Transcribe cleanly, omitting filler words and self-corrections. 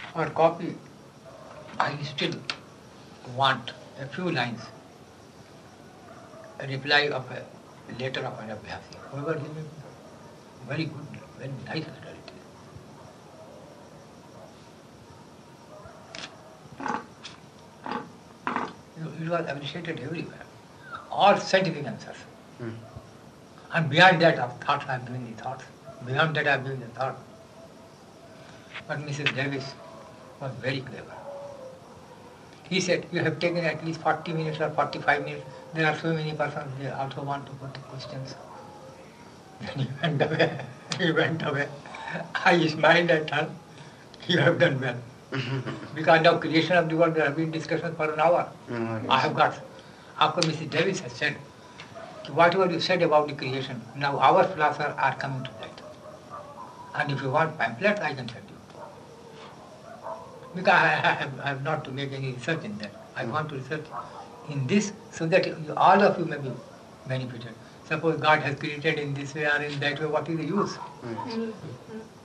or copy, I still want a few lines, a reply of a letter of an Abhyasi. However, very good, very nice letter it is. It was appreciated everywhere. All scientific answers. And beyond that, of thoughts, I have given the thoughts. Beyond that, I have given the thought. But Mrs. Davis was very clever. He said, you have taken at least 40 minutes or 45 minutes. There are so many persons, they also want to put the questions. Then he went away. He went away. I smiled at her. You have done well. Because now creation of the world, there have been discussions for an hour. I have got, after Mrs. Davis has said, whatever you said about the creation, now our philosophers are coming to that. And if you want pamphlets, I can send you. Because I have not to make any research in that. I want to research in this so that all of you may be benefited. Suppose God has created in this way or in that way, what is the use?